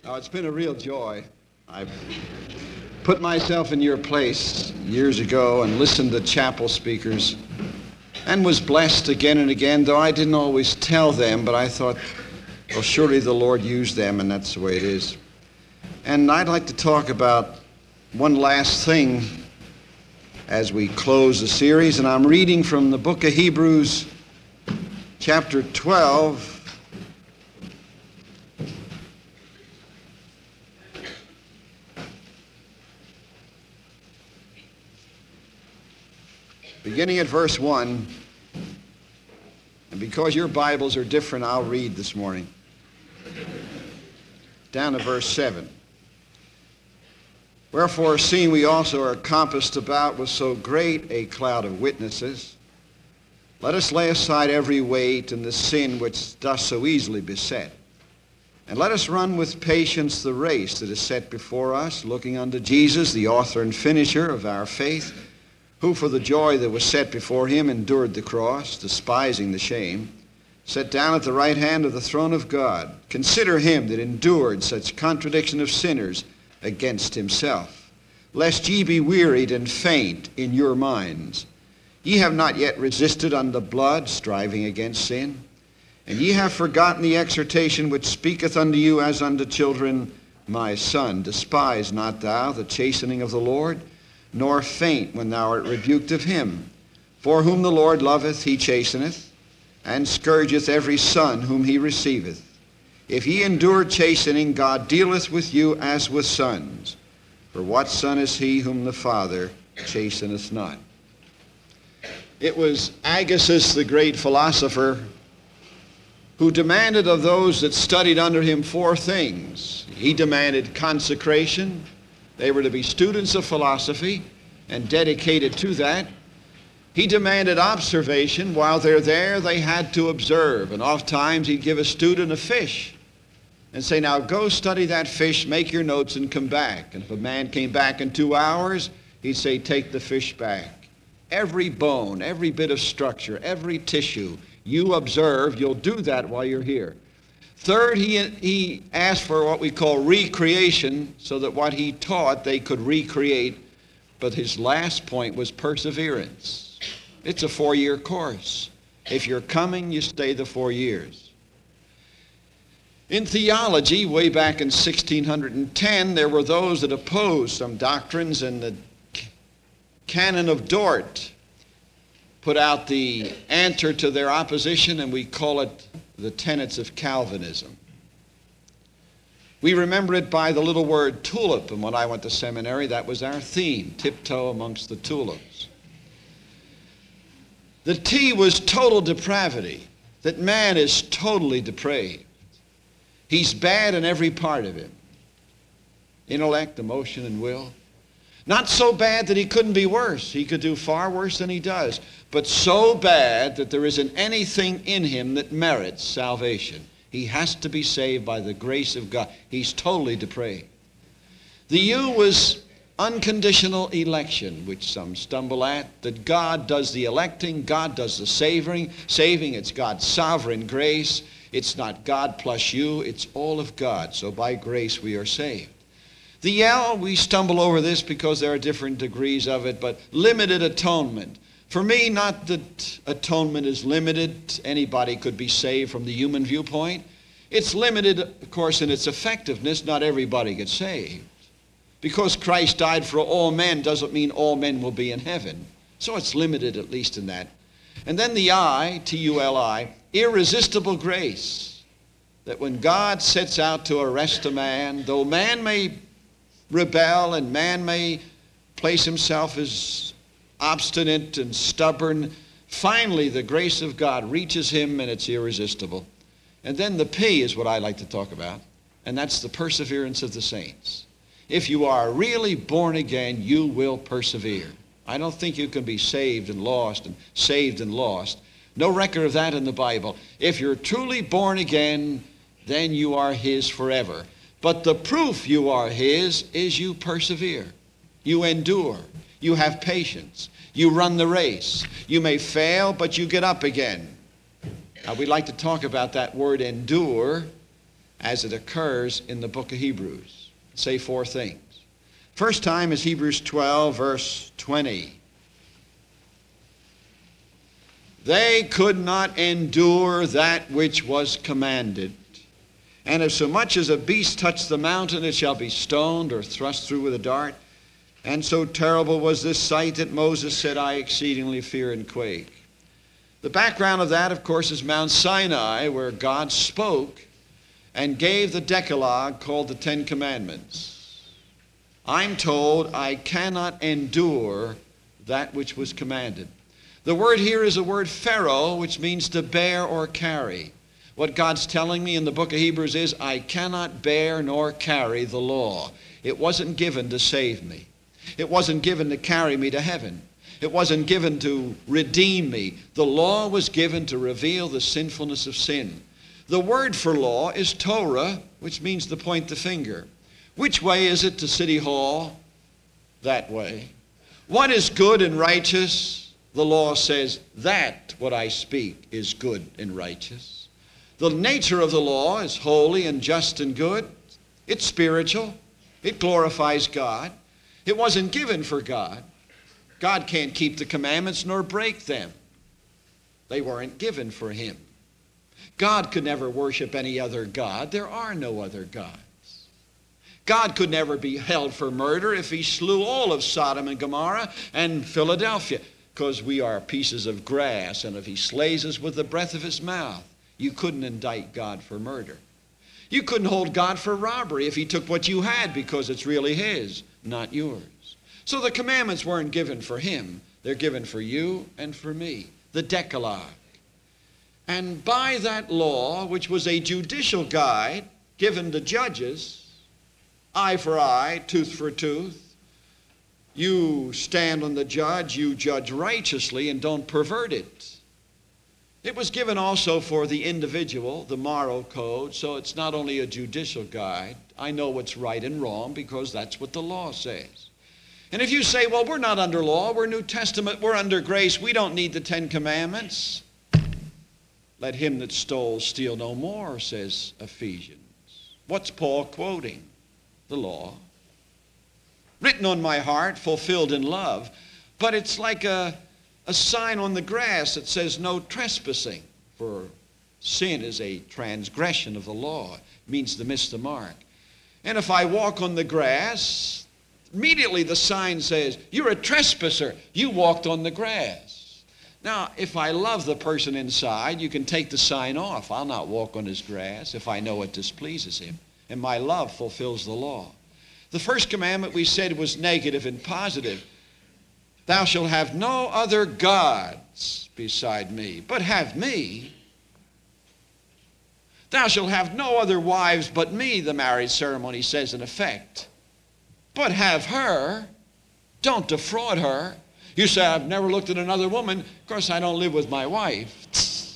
Oh, it's been a real joy. I've put myself in your place years ago and listened to chapel speakers and was blessed again and again, though I didn't always tell them, but I thought, well, surely the Lord used them, and that's the way it is. And I'd like to talk about one last thing as we close the series, and I'm reading from the book of Hebrews, chapter 12, beginning at verse 1, and because your Bibles are different, I'll read this morning, down to verse 7. Wherefore, seeing we also are compassed about with so great a cloud of witnesses, let us lay aside every weight and the sin which doth so easily beset, and let us run with patience the race that is set before us, looking unto Jesus, the author and finisher of our faith, who for the joy that was set before him endured the cross, despising the shame, sat down at the right hand of the throne of God. Consider him that endured such contradiction of sinners against himself, lest ye be wearied and faint in your minds. Ye have not yet resisted unto blood, striving against sin, and ye have forgotten the exhortation which speaketh unto you as unto children. My son, despise not thou the chastening of the Lord, nor faint when thou art rebuked of him. For whom the Lord loveth, he chasteneth, and scourgeth every son whom he receiveth. If ye endure chastening, God dealeth with you as with sons. For what son is he whom the Father chasteneth not? It was Agassiz, the great philosopher, who demanded of those that studied under him four things. He demanded consecration. They were to be students of philosophy and dedicated to that. He demanded observation. While they're there, they had to observe. And oftentimes he'd give a student a fish and say, now go study that fish, make your notes, and come back. And if a man came back in 2 hours, he'd say, take the fish back. Every bone, every bit of structure, every tissue you observe, you'll do that while you're here. Third, he asked for what we call recreation, so that what he taught they could recreate. But his last point was perseverance. It's a 4-year course. If you're coming, you stay the 4 years. In theology, way back in 1610, there were those that opposed some doctrines, and the Canon of Dort put out the answer to their opposition, and we call it the tenets of Calvinism. We remember it by the little word tulip, and when I went to seminary, that was our theme, tiptoe amongst the tulips. The T was total depravity, that man is totally depraved. He's bad in every part of him, intellect, emotion, and will. Not so bad that he couldn't be worse. He could do far worse than he does. But so bad that there isn't anything in him that merits salvation. He has to be saved by the grace of God. He's totally depraved. The U was unconditional election, which some stumble at, that God does the electing, God does the saving. It's God's sovereign grace. It's not God plus you, it's all of God. So by grace we are saved. The L, we stumble over this because there are different degrees of it, but limited atonement. For me, not that atonement is limited. Anybody could be saved from the human viewpoint. It's limited, of course, in its effectiveness. Not everybody gets saved. Because Christ died for all men doesn't mean all men will be in heaven. So it's limited, at least in that. And then the I, T-U-L-I, irresistible grace. That when God sets out to arrest a man, though man may rebel and man may place himself as obstinate and stubborn, finally the grace of God reaches him and it's irresistible. And then the P is what I like to talk about, and that's the perseverance of the saints. If you are really born again, you will persevere. I don't think you can be saved and lost and saved and lost. No record of that in the Bible. If you're truly born again, then you are his forever. But the proof you are his is you persevere. You endure. You have patience. You run the race. You may fail, but you get up again. Now, we'd like to talk about that word endure as it occurs in the book of Hebrews. Say four things. First time is Hebrews 12, verse 20. They could not endure that which was commanded. And if so much as a beast touch the mountain, it shall be stoned or thrust through with a dart. And so terrible was this sight that Moses said, I exceedingly fear and quake. The background of that, of course, is Mount Sinai, where God spoke and gave the Decalogue called the Ten Commandments. I'm told I cannot endure that which was commanded. The word here is a word phero, which means to bear or carry. What God's telling me in the book of Hebrews is I cannot bear nor carry the law. It wasn't given to save me. It wasn't given to carry me to heaven. It wasn't given to redeem me. The law was given to reveal the sinfulness of sin. The word for law is Torah, which means to point the finger. Which way is it to City Hall? That way. What is good and righteous? The law says that what I speak is good and righteous. The nature of the law is holy and just and good. It's spiritual. It glorifies God. It wasn't given for God. God can't keep the commandments nor break them. They weren't given for him. God could never worship any other god. There are no other gods. God could never be held for murder if he slew all of Sodom and Gomorrah and Philadelphia, because we are pieces of grass, and if he slays us with the breath of his mouth, you couldn't indict God for murder. You couldn't hold God for robbery if he took what you had, because it's really his, not yours. So the commandments weren't given for him. They're given for you and for me, the Decalogue. And by that law, which was a judicial guide given to judges, eye for eye, tooth for tooth, you stand on the judge, you judge righteously and don't pervert it. It was given also for the individual, the moral code, so it's not only a judicial guide. I know what's right and wrong because that's what the law says. And if you say, well, we're not under law, we're New Testament, we're under grace, we don't need the Ten Commandments. Let him that stole steal no more, says Ephesians. What's Paul quoting? The law. Written on my heart, fulfilled in love. But it's like a sign on the grass that says no trespassing. For sin is a transgression of the law. It means to miss the mark. And if I walk on the grass, immediately the sign says, you're a trespasser. You walked on the grass. Now, if I love the person inside, you can take the sign off. I'll not walk on his grass if I know it displeases him. And my love fulfills the law. The first commandment we said was negative and positive. Thou shalt have no other gods beside me, but have me. Thou shalt have no other wives but me, the marriage ceremony says in effect. But have her. Don't defraud her. You say, I've never looked at another woman. Of course, I don't live with my wife.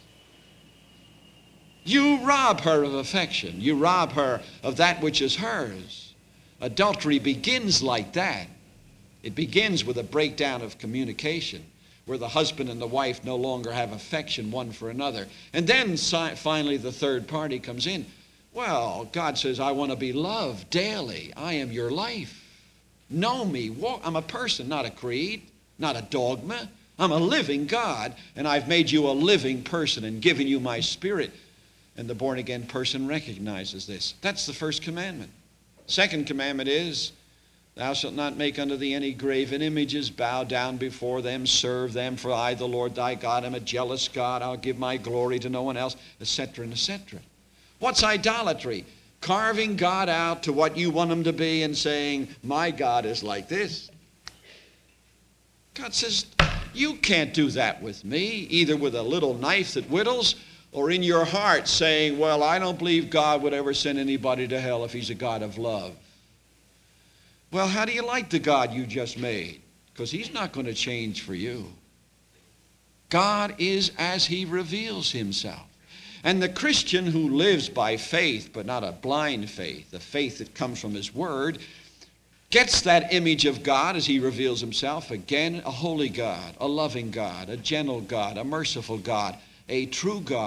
You rob her of affection. You rob her of that which is hers. Adultery begins like that. It begins with a breakdown of communication, where the husband and the wife no longer have affection one for another. And then finally the third party comes in. Well, God says, I want to be loved daily. I am your life. Know me. Walk. I'm a person, not a creed, not a dogma. I'm a living God, and I've made you a living person and given you my spirit. And the born-again person recognizes this. That's the first commandment. Second commandment is, thou shalt not make unto thee any graven images, bow down before them, serve them, for I, the Lord thy God, am a jealous God. I'll give my glory to no one else, etc., and etc. What's idolatry? Carving God out to what you want him to be and saying, my God is like this. God says, you can't do that with me, either with a little knife that whittles or in your heart saying, well, I don't believe God would ever send anybody to hell if he's a God of love. Well, how do you like the God you just made? Because he's not going to change for you. God is as he reveals himself. And the Christian who lives by faith, but not a blind faith, the faith that comes from his word, gets that image of God as he reveals himself. Again, a holy God, a loving God, a gentle God, a merciful God, a true God,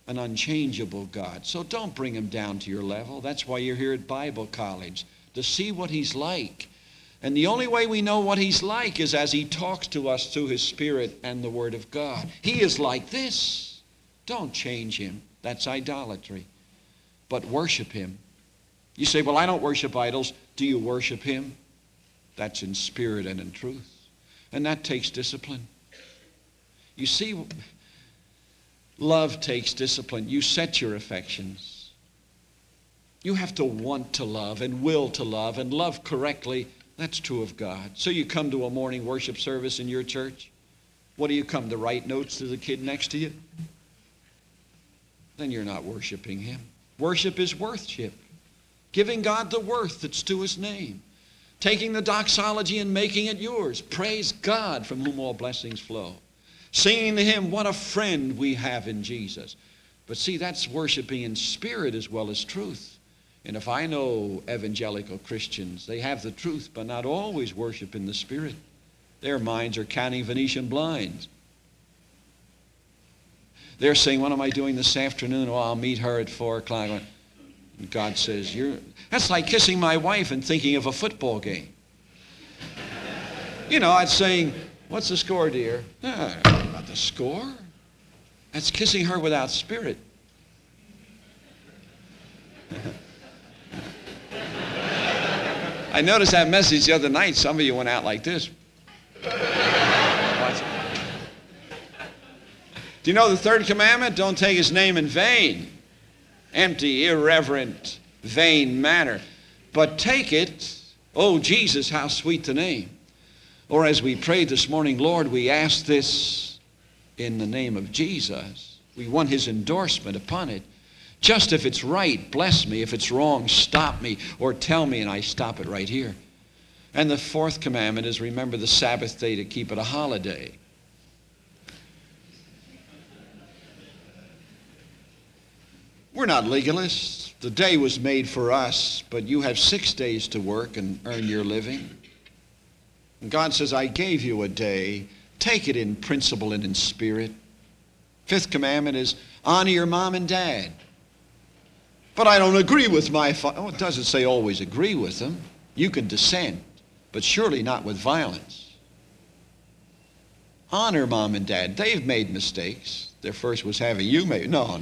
an unchangeable God. So don't bring him down to your level. That's why you're here at Bible college, to see what he's like. And the only way we know what he's like is as he talks to us through his Spirit and the Word of God. He is like this. Don't change him. That's idolatry. But worship him. You say, well, I don't worship idols. Do you worship him? That's in spirit and in truth. And that takes discipline. You see, love takes discipline. You set your affections. You have to want to love and will to love and love correctly. That's true of God. So you come to a morning worship service in your church. What do you come to write notes to the kid next to you? Then you're not worshiping him. Worship is worship. Giving God the worth that's due his name. Taking the doxology and making it yours. Praise God, from whom all blessings flow. Singing to him, what a friend we have in Jesus. But see, that's worshiping in spirit as well as truth. And if I know evangelical Christians, they have the truth, but not always worship in the Spirit. Their minds are counting Venetian blinds. They're saying, what am I doing this afternoon? Oh, I'll meet her at 4 o'clock. And God says, that's like kissing my wife and thinking of a football game. You know, I'd saying, what's the score, dear? Not the score. That's kissing her without spirit. I noticed that message the other night. Some of you went out like this. Do you know the third commandment? Don't take his name in vain. Empty, irreverent, vain manner. But take it, oh Jesus, how sweet the name. Or as we prayed this morning, Lord, we ask this in the name of Jesus. We want his endorsement upon it. Just if it's right, bless me. If it's wrong, stop me or tell me, and I stop it right here. And the fourth commandment is remember the Sabbath day to keep it a holiday. We're not legalists. The day was made for us, but you have 6 days to work and earn your living. And God says, I gave you a day. Take it in principle and in spirit. Fifth commandment is honor your mom and dad. But I don't agree with my father. Oh, it doesn't say always agree with them. You can dissent, but surely not with violence. Honor mom and dad. They've made mistakes. Their first was having you made. No.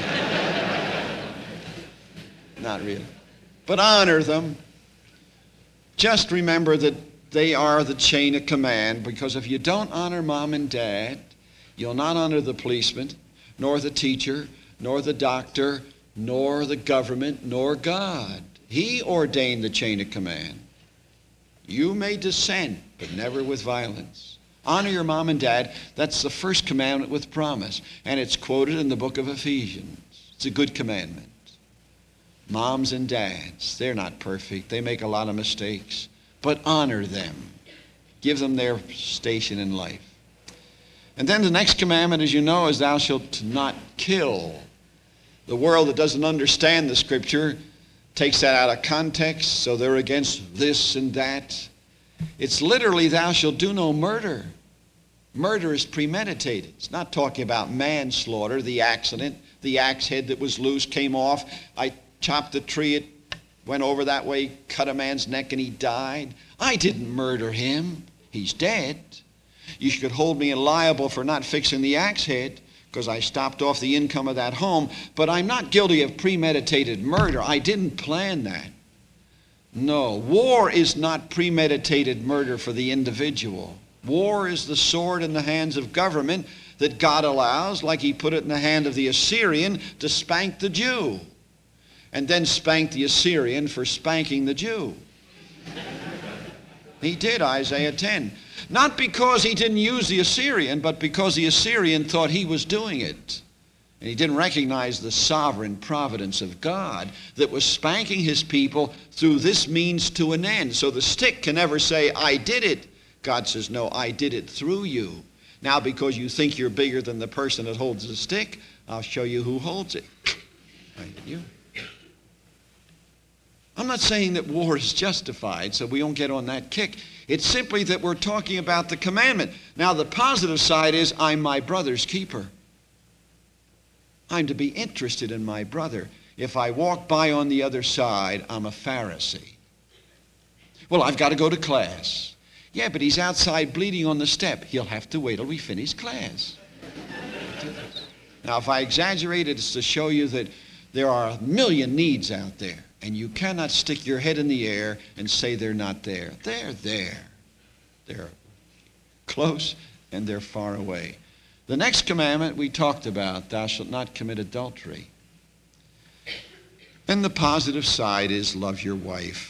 Not really. But honor them. Just remember that they are the chain of command, because if you don't honor mom and dad, you'll not honor the policeman, nor the teacher, nor the doctor, nor the government, nor God. He ordained the chain of command. You may dissent, but never with violence. Honor your mom and dad. That's the first commandment with promise. And it's quoted in the book of Ephesians. It's a good commandment. Moms and dads, they're not perfect. They make a lot of mistakes. But honor them. Give them their station in life. And then the next commandment, as you know, is thou shalt not kill. The world that doesn't understand the Scripture takes that out of context, so they're against this and that. It's literally, thou shalt do no murder. Murder is premeditated. It's not talking about manslaughter, the accident, the axe head that was loose came off. I chopped the tree, it went over that way, cut a man's neck, and he died. I didn't murder him. He's dead. You could hold me liable for not fixing the axe head, because I stopped off the income of that home, but I'm not guilty of premeditated murder. I didn't plan that. No, war is not premeditated murder for the individual. War is the sword in the hands of government that God allows, like he put it in the hand of the Assyrian, to spank the Jew, and then spank the Assyrian for spanking the Jew. He did, Isaiah 10. Not because he didn't use the Assyrian, but because the Assyrian thought he was doing it. And he didn't recognize the sovereign providence of God that was spanking his people through this means to an end. So the stick can never say, I did it. God says, no, I did it through you. Now, because you think you're bigger than the person that holds the stick, I'll show you who holds it. You. I'm not saying that war is justified, so we don't get on that kick. It's simply that we're talking about the commandment. Now, the positive side is, I'm my brother's keeper. I'm to be interested in my brother. If I walk by on the other side, I'm a Pharisee. Well, I've got to go to class. Yeah, but he's outside bleeding on the step. He'll have to wait till we finish class. Now, if I exaggerate it, it's to show you that there are a million needs out there, and you cannot stick your head in the air and say they're not there. They're there. They're close and they're far away. The next commandment we talked about, thou shalt not commit adultery. And the positive side is love your wife.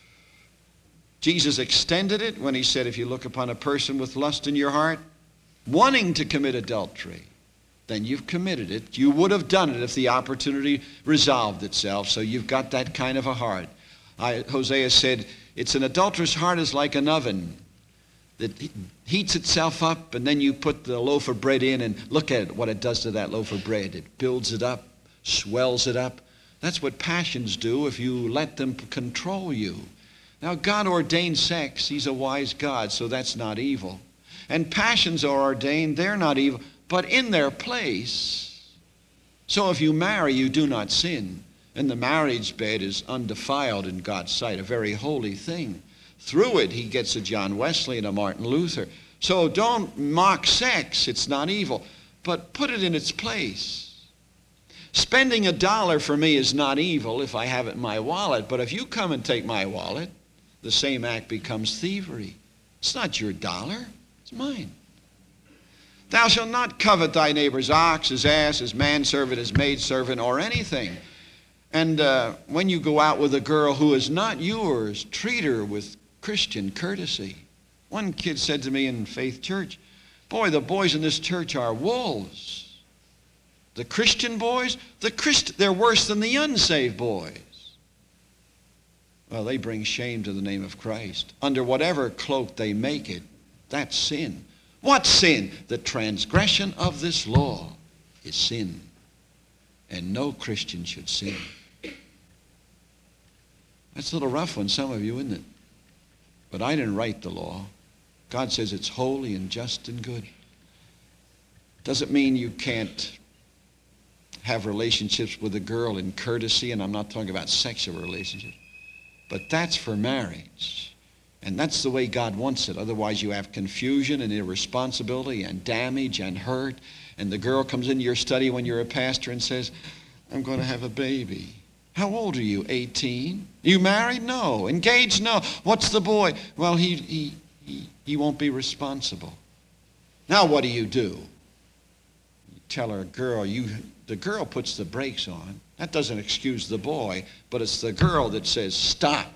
Jesus extended it when he said, if you look upon a person with lust in your heart, wanting to commit adultery, then you've committed it. You would have done it if the opportunity resolved itself, so you've got that kind of a heart. Hosea said, it's an adulterous heart is like an oven that heats itself up, and then you put the loaf of bread in and look at it, what it does to that loaf of bread. It builds it up, swells it up. That's what passions do if you let them control you. Now, God ordained sex. He's a wise God, so that's not evil. And passions are ordained. They're not evil, but in their place. So if you marry, you do not sin. And the marriage bed is undefiled in God's sight, a very holy thing. Through it, he gets a John Wesley and a Martin Luther. So don't mock sex. It's not evil. But put it in its place. Spending $1 for me is not evil if I have it in my wallet. But if you come and take my wallet, the same act becomes thievery. It's not your dollar. It's mine. Thou shalt not covet thy neighbor's ox, his ass, his manservant, his maidservant, or anything. And when you go out with a girl who is not yours, treat her with Christian courtesy. One kid said to me in Faith Church, boy, the boys in this church are wolves. The Christian boys, they're worse than the unsaved boys. Well, they bring shame to the name of Christ. Under whatever cloak they make it, that's sin. What sin? The transgression of this law is sin. And no Christian should sin. That's a little rough on some of you, isn't it? But I didn't write the law. God says it's holy and just and good. Doesn't mean you can't have relationships with a girl in courtesy, and I'm not talking about sexual relationships. But that's for marriage. And that's the way God wants it. Otherwise you have confusion and irresponsibility and damage and hurt. And the girl comes into your study when you're a pastor and says, I'm going to have a baby. How old are you? 18? You married? No. Engaged? No. What's the boy? Well, he won't be responsible. Now what do? You tell her, girl, the girl puts the brakes on. That doesn't excuse the boy, but it's the girl that says, stop.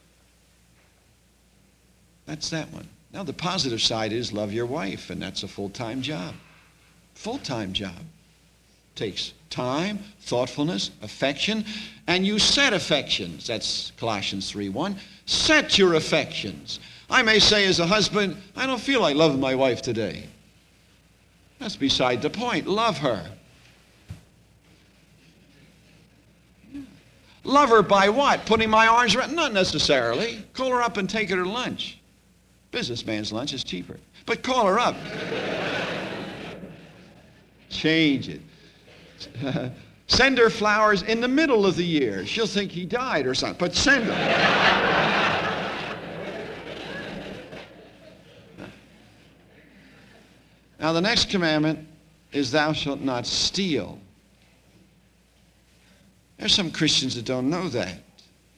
That's that one. Now the positive side is love your wife, and that's a full-time job. Full-time job. Takes time, thoughtfulness, affection, and you set affections. That's Colossians 3:1. Set your affections. I may say as a husband, I don't feel like loving my wife today. That's beside the point. Love her. Love her by what? Putting my arms around? Not necessarily. Call her up and take her to lunch. Businessman's lunch is cheaper. But call her up. Change it. Send her flowers in the middle of the year. She'll think he died or something, but send them. Now the next commandment is thou shalt not steal. There's some Christians that don't know that. It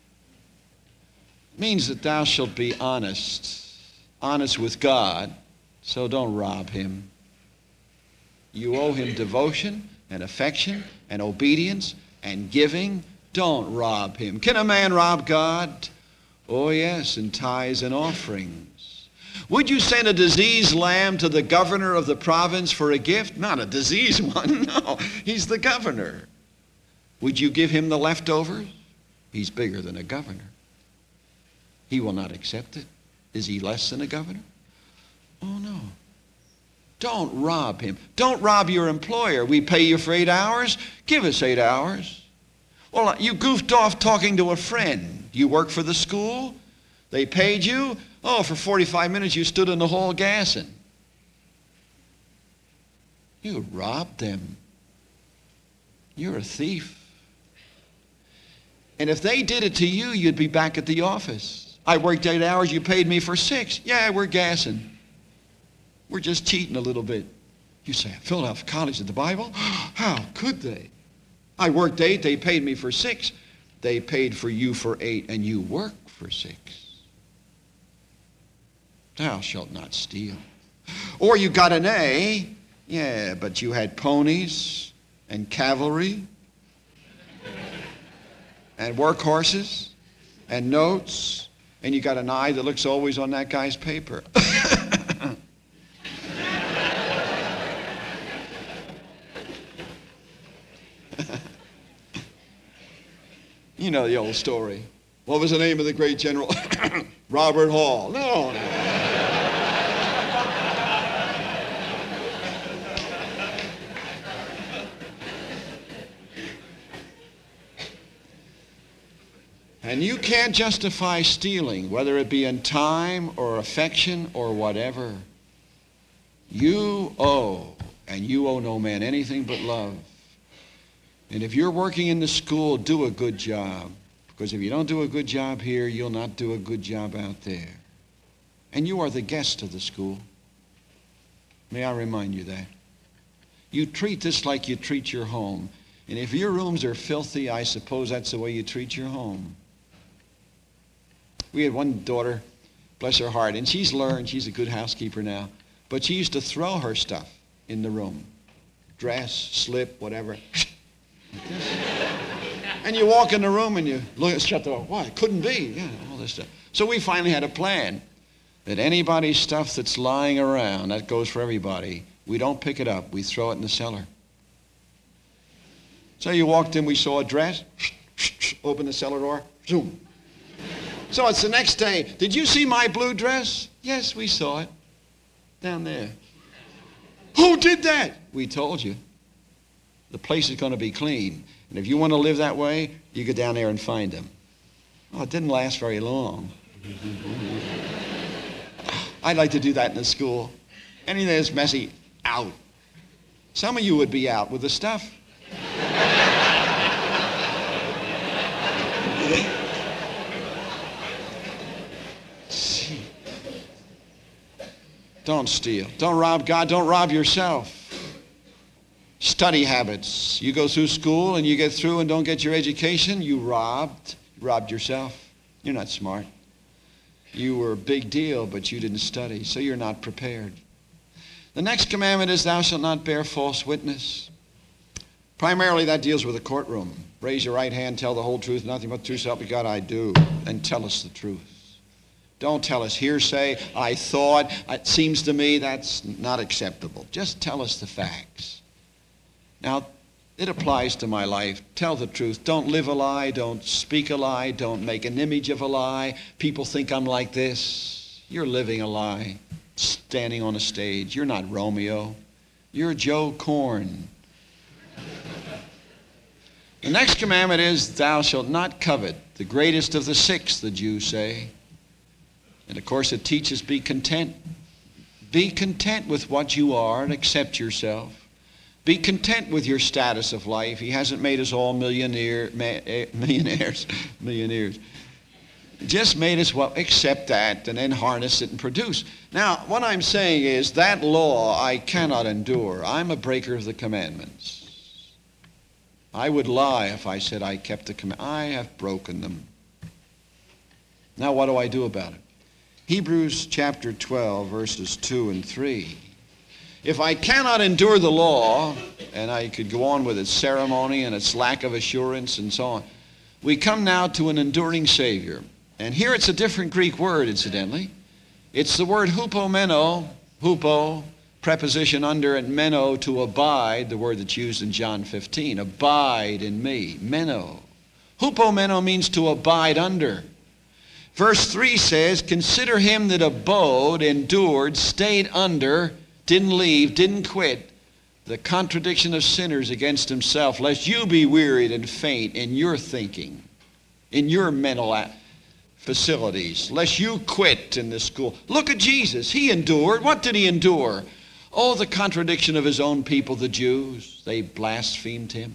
means that thou shalt be honest with God, so don't rob him. You owe him devotion and affection and obedience and giving. Don't rob him. Can a man rob God? Oh yes, in tithes and offerings. Would you send a diseased lamb to the governor of the province for a gift? Not a diseased one, no. He's the governor. Would you give him the leftovers? He's bigger than a governor. He will not accept it. Is he less than a governor? Oh no. Don't rob him. Don't rob your employer. We pay you for 8 hours. Give us 8 hours. Well, you goofed off talking to a friend. You work for the school. They paid you. Oh, for 45 minutes you stood in the hall gassing. You robbed them. You're a thief. And if they did it to you, you'd be back at the office. I worked 8 hours, you paid me for 6. Yeah, we're gassing. We're just cheating a little bit. You say, Philadelphia College did the Bible? How could they? I worked 8, they paid me for 6. They paid for you for 8, and you worked for 6. Thou shalt not steal. Or you got an A, yeah, but you had ponies and cavalry and workhorses and notes, and you got an eye that looks always on that guy's paper. You know the old story. What was the name of the great general? Robert Hall. No. And you can't justify stealing, whether it be in time or affection or whatever. You owe, and you owe no man anything but love. And if you're working in the school, do a good job. Because if you don't do a good job here, you'll not do a good job out there. And you are the guest of the school. May I remind you that? You treat this like you treat your home. And if your rooms are filthy, I suppose that's the way you treat your home. We had one daughter, bless her heart, and she's learned, she's a good housekeeper now, but she used to throw her stuff in the room. Dress, slip, whatever. And you walk in the room and you look, shut the door. Why? It couldn't be. Yeah, all this stuff. So we finally had a plan that anybody's stuff that's lying around, that goes for everybody, we don't pick it up. We throw it in the cellar. So you walked in, we saw a dress, open the cellar door, zoom. So it's the next day. Did you see my blue dress? Yes, we saw it. Down there. Who did that? We told you. The place is going to be clean. And if you want to live that way, you go down there and find them. Oh, it didn't last very long. I'd like to do that in the school. Anything that's messy, out. Some of you would be out with the stuff. Don't steal. Don't rob God. Don't rob yourself. Study habits. You go through school and you get through and don't get your education, you robbed. You robbed yourself. You're not smart. You were a big deal, but you didn't study, so you're not prepared. The next commandment is, thou shalt not bear false witness. Primarily that deals with the courtroom. Raise your right hand, tell the whole truth, nothing but the truth, so help you God, I do. And tell us the truth. Don't tell us hearsay, I thought, it seems to me. That's not acceptable. Just tell us the facts. Now, it applies to my life. Tell the truth. Don't live a lie. Don't speak a lie. Don't make an image of a lie. People think I'm like this. You're living a lie, standing on a stage. You're not Romeo. You're Joe Korn. The next commandment is, thou shalt not covet. The greatest of the 6, the Jews say. And of course it teaches be content. Be content with what you are and accept yourself. Be content with your status of life. He hasn't made us all millionaires. Just made us, well, accept that and then harness it and produce. Now, what I'm saying is that law I cannot endure. I'm a breaker of the commandments. I would lie if I said I kept the commandments. I have broken them. Now, what do I do about it? Hebrews chapter 12, verses 2 and 3. If I cannot endure the law, and I could go on with its ceremony and its lack of assurance and so on, we come now to an enduring Savior. And here it's a different Greek word, incidentally. It's the word hupomeno, hupo, preposition under, and meno, to abide, the word that's used in John 15. Abide in me, meno. Hupomeno means to abide under. Verse 3 says, consider him that abode, endured, stayed under, didn't leave, didn't quit, the contradiction of sinners against himself, lest you be wearied and faint in your thinking, in your mental facilities, lest you quit in this school. Look at Jesus. He endured. What did he endure? Oh, the contradiction of his own people, the Jews. They blasphemed him.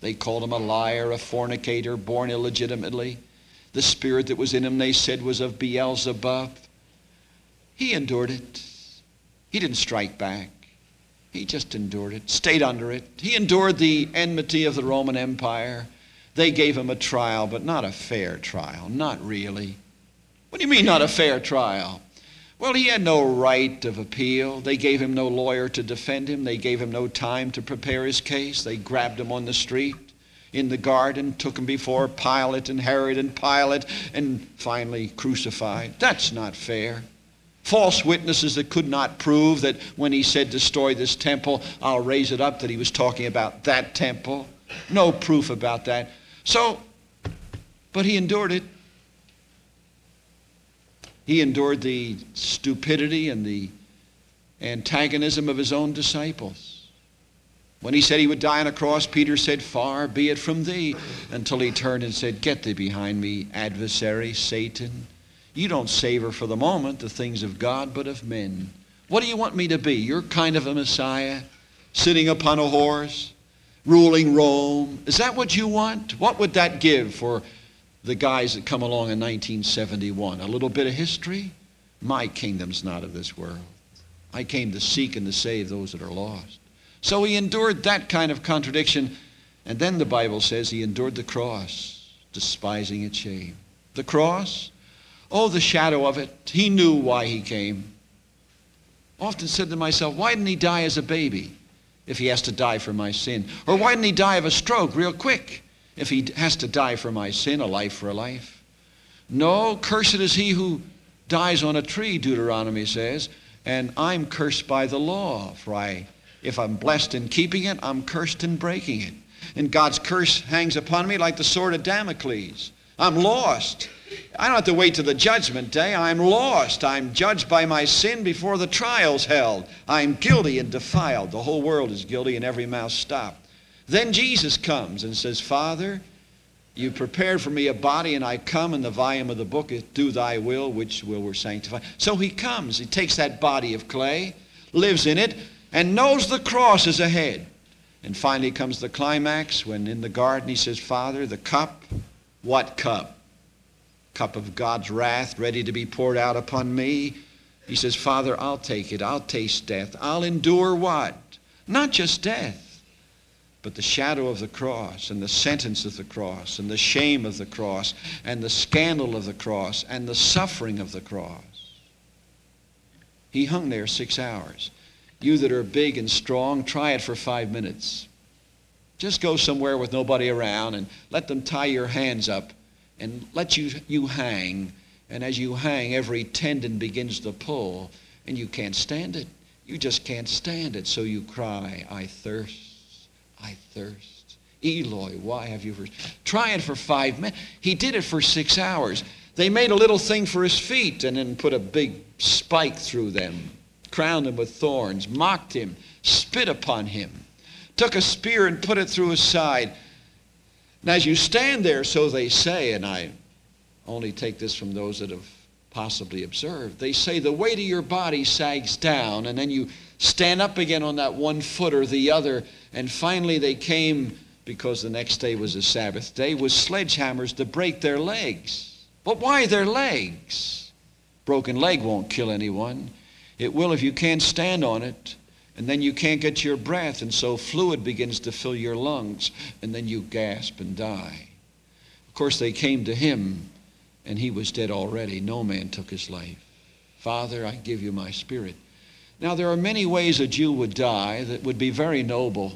They called him a liar, a fornicator, born illegitimately. The spirit that was in him, they said, was of Beelzebub. He endured it. He didn't strike back. He just endured it, stayed under it. He endured the enmity of the Roman Empire. They gave him a trial, but not a fair trial, not really. What do you mean, not a fair trial? Well, he had no right of appeal. They gave him no lawyer to defend him. They gave him no time to prepare his case. They grabbed him on the street, in the garden, took him before Pilate and Herod and Pilate, and finally crucified. That's not fair. False witnesses that could not prove that when he said, destroy this temple, I'll raise it up, that he was talking about that temple. No proof about that. So, but he endured it. He endured the stupidity and the antagonism of his own disciples. When he said he would die on a cross, Peter said, far be it from thee, until he turned and said, get thee behind me, adversary, Satan. You don't savor for the moment the things of God, but of men. What do you want me to be? You're kind of a Messiah, sitting upon a horse, ruling Rome. Is that what you want? What would that give for the guys that come along in 1971? A little bit of history? My kingdom's not of this world. I came to seek and to save those that are lost. So he endured that kind of contradiction. And then the Bible says he endured the cross, despising its shame. The cross? Oh, the shadow of it. He knew why he came. Often said to myself, why didn't he die as a baby if he has to die for my sin? Or why didn't he die of a stroke real quick if he has to die for my sin, a life for a life? No, cursed is he who dies on a tree, Deuteronomy says, and I'm cursed by the law. For if I'm blessed in keeping it, I'm cursed in breaking it. And God's curse hangs upon me like the sword of Damocles. I'm lost. I don't have to wait to the judgment day. I'm lost. I'm judged by my sin before the trial's held. I'm guilty and defiled. The whole world is guilty and every mouth stopped. Then Jesus comes and says, Father, you prepared for me a body, and I come in the volume of the book, do thy will, which will were sanctified. So he comes. He takes that body of clay, lives in it, and knows the cross is ahead. And finally comes the climax when in the garden he says, Father, the cup, what cup? Cup of God's wrath ready to be poured out upon me. He says, Father, I'll take it. I'll taste death. I'll endure what? Not just death, but the shadow of the cross and the sentence of the cross and the shame of the cross and the scandal of the cross and the suffering of the cross. He hung there 6 hours. You that are big and strong, try it for 5 minutes. Just go somewhere with nobody around and let them tie your hands up and let you hang. And as you hang, every tendon begins to pull, and you can't stand it. You just can't stand it. So you cry, I thirst, I thirst. Eloi, why have you forsaken? Try it for 5 minutes. He did it for 6 hours. They made a little thing for his feet and then put a big spike through them, crowned him with thorns, mocked him, spit upon him, took a spear and put it through his side. And as you stand there, so they say, and I only take this from those that have possibly observed, they say the weight of your body sags down, and then you stand up again on that one foot or the other, and finally they came, because the next day was a Sabbath day, with sledgehammers to break their legs. But why their legs? Broken leg won't kill anyone. It will if you can't stand on it. And then you can't get your breath, and so fluid begins to fill your lungs, and then you gasp and die. Of course, they came to him, and he was dead already. No man took his life. Father, I give you my spirit. Now, there are many ways a Jew would die that would be very noble.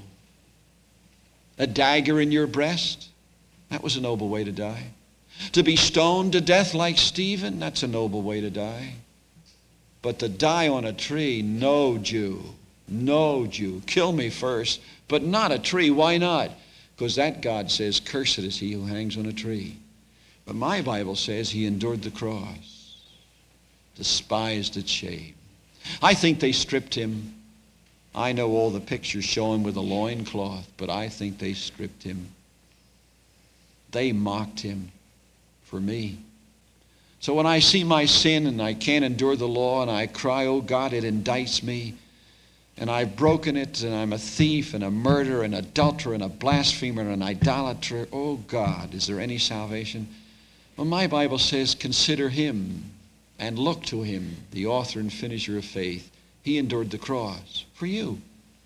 A dagger in your breast, that was a noble way to die. To be stoned to death like Stephen, that's a noble way to die. But to die on a tree, no Jew. No Jew. Kill me first, but not a tree. Why not? Because that God says, cursed is he who hangs on a tree. But my Bible says he endured the cross, despised its shame. I think they stripped him. I know all the pictures show him with a loincloth, but I think they stripped him. They mocked him for me. So when I see my sin and I can't endure the law and I cry, oh God, it indicts me, and I've broken it, and I'm a thief and a murderer and adulterer and a blasphemer and an idolater. Oh God, is there any salvation? Well, my Bible says, consider him and look to him, the author and finisher of faith. He endured the cross for you,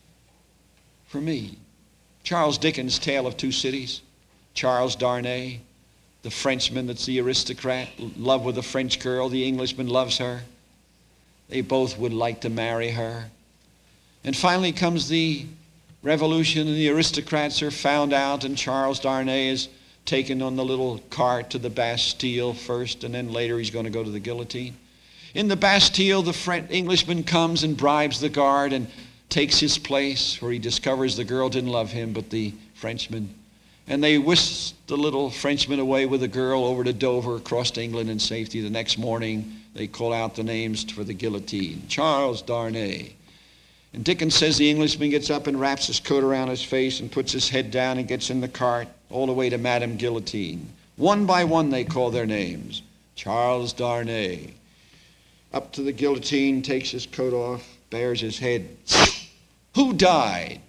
for me. Charles Dickens' Tale of Two Cities. Charles Darnay, the Frenchman that's the aristocrat, in love with a French girl. The Englishman loves her. They both would like to marry her. And finally comes the revolution, and the aristocrats are found out, and Charles Darnay is taken on the little cart to the Bastille first, and then later he's going to go to the guillotine. In the Bastille, the Englishman comes and bribes the guard and takes his place, where he discovers the girl didn't love him but the Frenchman. And they whisk the little Frenchman away with the girl over to Dover, across to England in safety. The next morning, they call out the names for the guillotine. Charles Darnay. And Dickens says the Englishman gets up and wraps his coat around his face and puts his head down and gets in the cart all the way to Madame Guillotine. One by one they call their names. Charles Darnay. Up to the guillotine, takes his coat off, bares his head. Who died?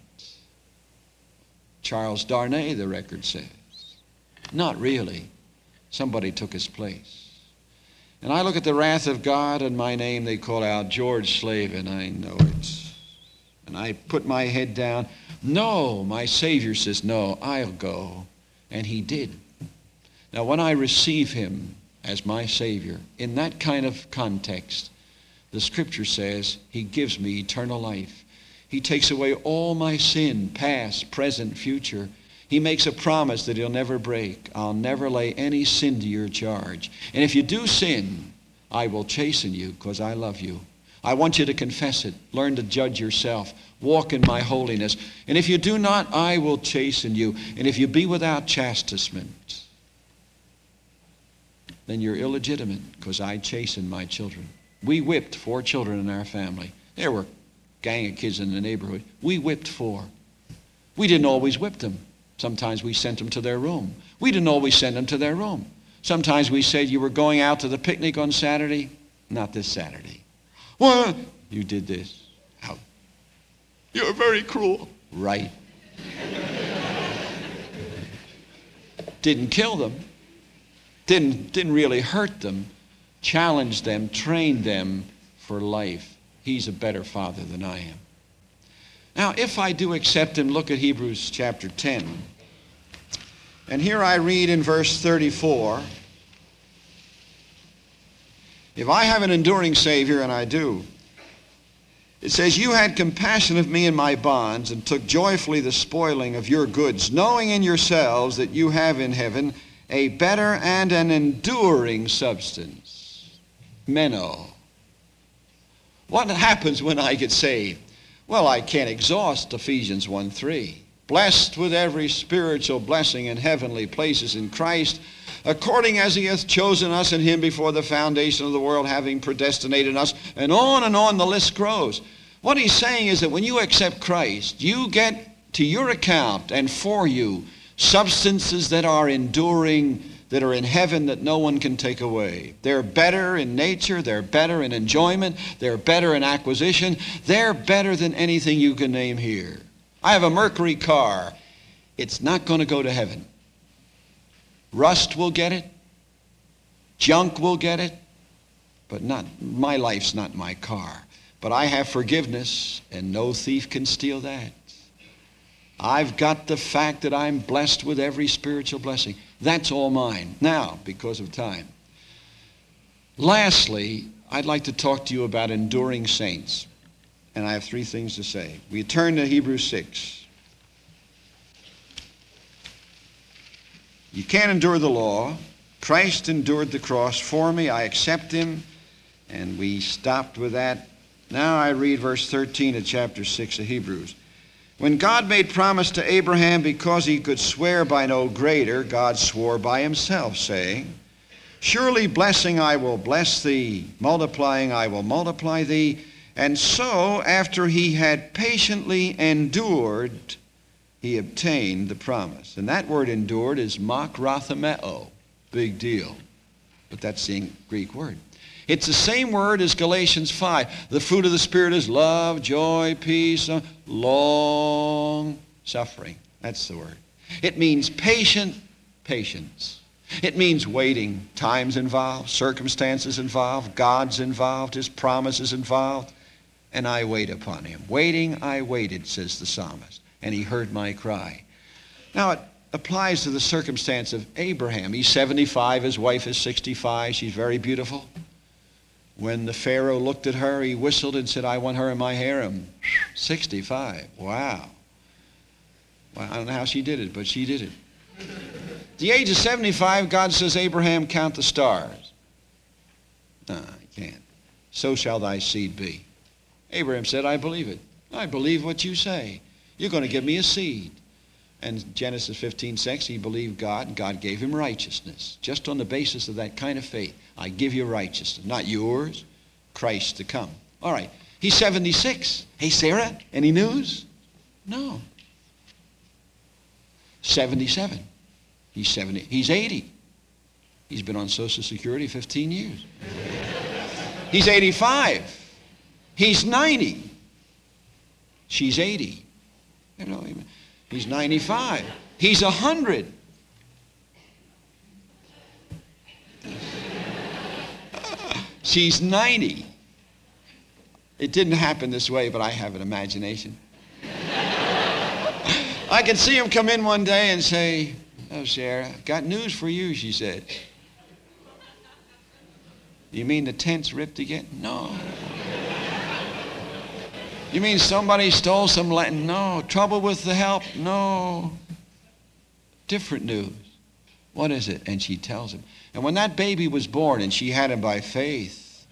Charles Darnay, the record says. Not really. Somebody took his place. And I look at the wrath of God, and my name they call out, George Slavin. I know it. And I put my head down. No, my Savior says, no, I'll go. And he did. Now, when I receive him as my Savior, in that kind of context, the Scripture says he gives me eternal life. He takes away all my sin, past, present, future. He makes a promise that he'll never break. I'll never lay any sin to your charge. And if you do sin, I will chasten you because I love you. I want you to confess it. Learn to judge yourself. Walk in my holiness. And if you do not, I will chasten you. And if you be without chastisement, then you're illegitimate because I chasten my children. We whipped 4 children in our family. There were a gang of kids in the neighborhood. We whipped 4. We didn't always whip them. Sometimes we sent them to their room. We didn't always send them to their room. Sometimes we said, you were going out to the picnic on Saturday? Not this Saturday. Well, you did this. How? You're very cruel. Right. Didn't kill them. Didn't really hurt them. Challenged them, trained them for life. He's a better father than I am. Now, if I do accept him, look at Hebrews chapter 10. And here I read in verse 34, if I have an enduring Savior, and I do, it says, you had compassion of me in my bonds and took joyfully the spoiling of your goods, knowing in yourselves that you have in heaven a better and an enduring substance. Meno. What happens when I get saved? Well, I can't exhaust Ephesians 1:3. Blessed with every spiritual blessing in heavenly places in Christ, according as he hath chosen us in him before the foundation of the world, having predestinated us, and on the list grows. What he's saying is that when you accept Christ, you get to your account and for you substances that are enduring, that are in heaven that no one can take away. They're better in nature, they're better in enjoyment, they're better in acquisition, they're better than anything you can name here. I have a Mercury car. It's not going to go to heaven. Rust will get it. Junk will get it. But not my life's not my car. But I have forgiveness, and no thief can steal that. I've got the fact that I'm blessed with every spiritual blessing. That's all mine. Now, because of time. Lastly, I'd like to talk to you about enduring saints. And I have 3 things to say. We turn to Hebrews 6. You can't endure the law. Christ endured the cross for me. I accept him. And we stopped with that. Now I read verse 13 of chapter 6 of Hebrews. When God made promise to Abraham because he could swear by no greater, God swore by himself, saying, surely blessing I will bless thee, multiplying I will multiply thee. And so, after he had patiently endured, he obtained the promise. And that word endured is makrothemeo. Big deal. But that's the Greek word. It's the same word as Galatians 5. The fruit of the Spirit is love, joy, peace, long suffering. That's the word. It means patient patience. It means waiting. Time's involved, circumstances involved, God's involved, His promise is involved. And I wait upon Him. Waiting, I waited, says the psalmist, and He heard my cry. Now it applies to the circumstance of Abraham. He's 75, his wife is 65, she's very beautiful. When the Pharaoh looked at her, he whistled and said, I want her in my harem. 65, wow. Well, I don't know how she did it, but she did it. At the age of 75, God says, Abraham, count the stars. No, I can't. So shall thy seed be. Abraham said, I believe it. I believe what you say. You're going to give me a seed. And Genesis 15:6, he believed God, and God gave him righteousness. Just on the basis of that kind of faith, I give you righteousness. Not yours, Christ to come. All right, he's 76. Hey, Sarah, any news? No. 77. He's 70. He's 80. He's been on Social Security 15 years. He's 85. He's 90. She's 80. You know, he's 95. He's 100. She's 90. It didn't happen this way, but I have an imagination. I could see him come in one day and say, oh, Sarah, got news for you, she said. You mean the tent's ripped again? No. You mean somebody stole some land? No. Trouble with the help? No. Different news. What is it? And she tells him. And when that baby was born, and she had him by faith.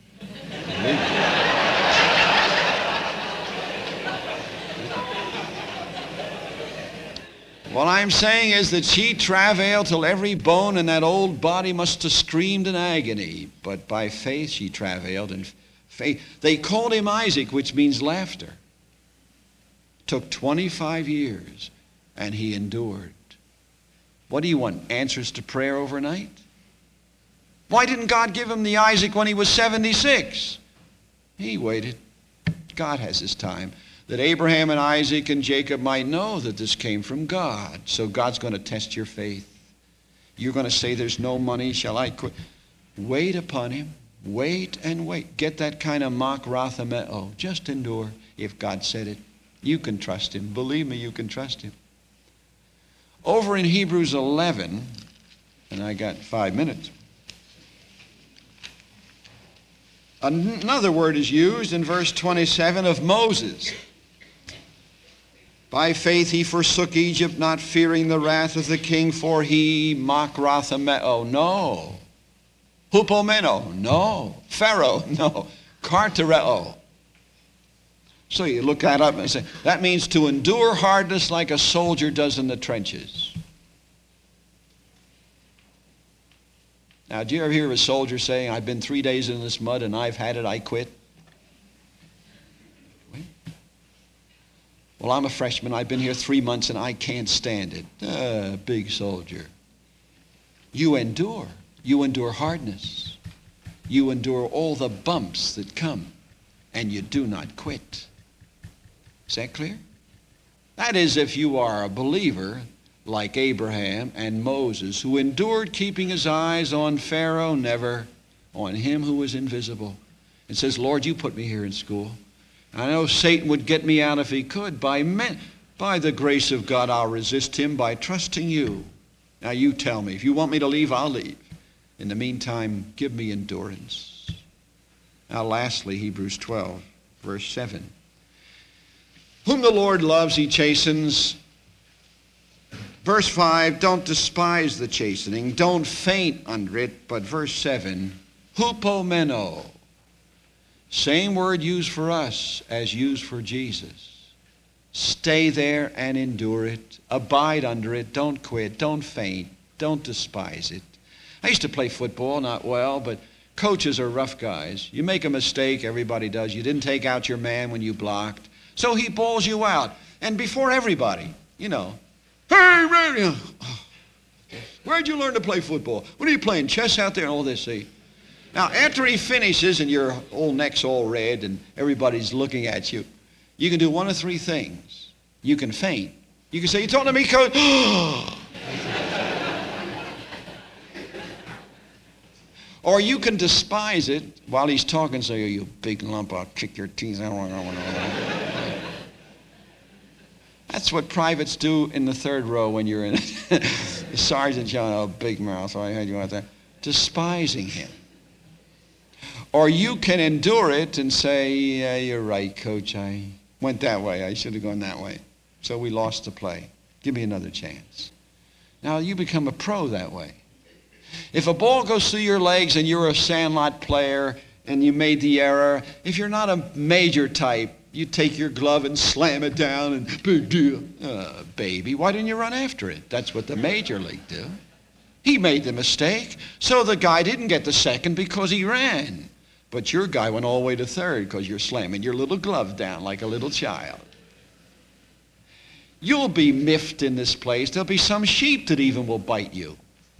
What I'm saying is that she travailed till every bone in that old body must have screamed in agony. But by faith she travailed, and faith. They called him Isaac, which means laughter. Took 25 years, and he endured. What do you want? Answers to prayer overnight? Why didn't God give him the Isaac when he was 76? He waited. God has his time. That Abraham and Isaac and Jacob might know that this came from God. So God's going to test your faith. You're going to say, there's no money, shall I quit? Wait upon him. Wait and wait. Get that kind of mock rathameo. Just endure. If God said it, you can trust him. Believe me, you can trust him. Over in Hebrews 11, and I got 5 minutes, another word is used in verse 27 of Moses. By faith he forsook Egypt, not fearing the wrath of the king, for he makrathameo. No. Hupomeno. No. Pharaoh. No. Kartereo. So you look that up and say, that means to endure hardness like a soldier does in the trenches. Now, do you ever hear of a soldier saying, I've been 3 days in this mud and I've had it, I quit? Well, I'm a freshman. I've been here 3 months and I can't stand it. Big soldier. You endure. You endure hardness. You endure all the bumps that come, and you do not quit. Is that clear? That is, if you are a believer like Abraham and Moses, who endured keeping his eyes on Pharaoh, never on him who was invisible, and says, Lord, you put me here in school. I know Satan would get me out if he could. By the grace of God, I'll resist him by trusting you. Now you tell me. If you want me to leave, I'll leave. In the meantime, give me endurance. Now lastly, Hebrews 12, verse 7. Whom the Lord loves, he chastens. Verse 5, don't despise the chastening. Don't faint under it. But verse 7, hupomeno. Same word used for us as used for Jesus. Stay there and endure it. Abide under it. Don't quit. Don't faint. Don't despise it. I used to play football, not well, but coaches are rough guys. You make a mistake, everybody does. You didn't take out your man when you blocked. So he bowls you out. And before everybody, you know, hey, where'd you learn to play football? What are you playing, chess out there and all this, see? Now, after he finishes and your old neck's all red and everybody's looking at you, you can do one of three things. You can faint. You can say, "You talking to me, coach?" Or you can despise it while he's talking, say, "Oh, you big lump, I'll kick your teeth out." That's what privates do in the third row when you're in it. The sergeant yelling, "Oh, big mouth, I heard you out there," despising him. Or you can endure it and say, "Yeah, you're right, coach. I went that way. I should have gone that way. So we lost the play. Give me another chance." Now you become a pro that way. If a ball goes through your legs and you're a sandlot player and you made the error, if you're not a major type, you take your glove and slam it down and big deal. Baby, why didn't you run after it? That's what the major league do. He made the mistake, so the guy didn't get the second because he ran. But your guy went all the way to third because you're slamming your little glove down like a little child. You'll be miffed in this place. There'll be some sheep that even will bite you.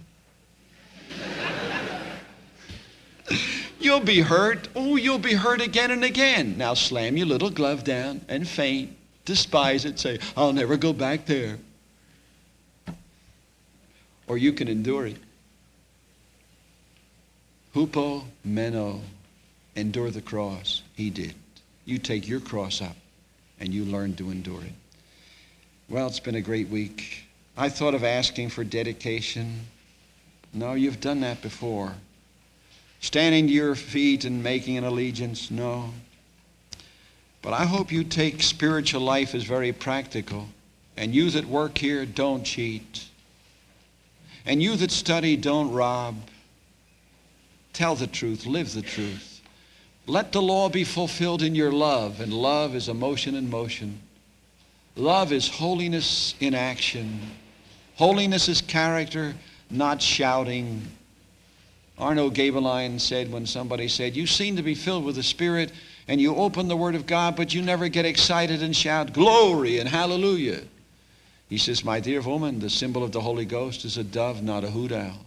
You'll be hurt. Oh, you'll be hurt again and again. Now slam your little glove down and faint. Despise it. Say, "I'll never go back there." Or you can endure it. Hupo meno. Endure the cross. He did. You take your cross up and you learn to endure it. Well, it's been a great week. I thought of asking for dedication. No, you've done that before. Standing to your feet and making an allegiance, no. But I hope you take spiritual life as very practical. And you that work here, don't cheat. And you that study, don't rob. Tell the truth, live the truth. Let the law be fulfilled in your love, and love is emotion in motion. Love is holiness in action. Holiness is character, not shouting. Arno Gaebelein said when somebody said, "You seem to be filled with the Spirit and you open the Word of God, but you never get excited and shout glory and hallelujah." He says, "My dear woman, the symbol of the Holy Ghost is a dove, not a hoot owl."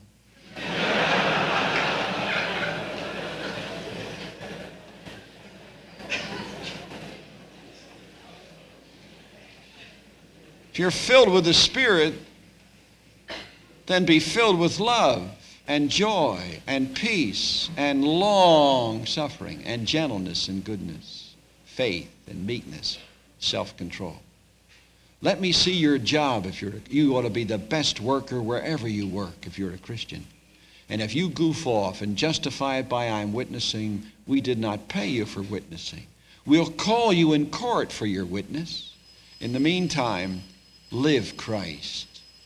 If you're filled with the Spirit, then be filled with love and joy and peace and long suffering and gentleness and goodness, faith and meekness, self-control. Let me see your job. You ought to be the best worker wherever you work if you're a Christian. And if you goof off and justify it by "I'm witnessing," we did not pay you for witnessing. We'll call you in court for your witness. In the meantime, live Christ.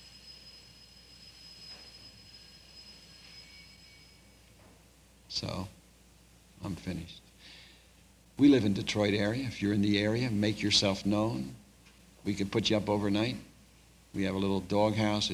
So, I'm finished. We live in Detroit area. If you're in the area, make yourself known. We could put you up overnight. We have a little doghouse.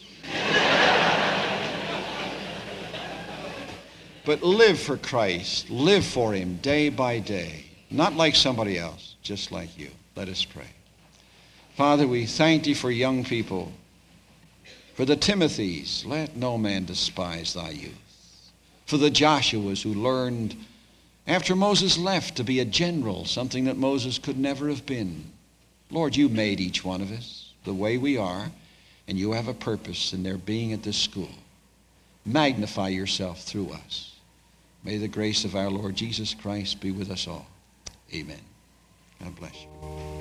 But live for Christ. Live for Him day by day. Not like somebody else, just like you. Let us pray. Father, we thank Thee for young people. For the Timothys, let no man despise thy youth. For the Joshuas who learned after Moses left to be a general, something that Moses could never have been. Lord, you made each one of us the way we are, and you have a purpose in their being at this school. Magnify yourself through us. May the grace of our Lord Jesus Christ be with us all. Amen. God bless you.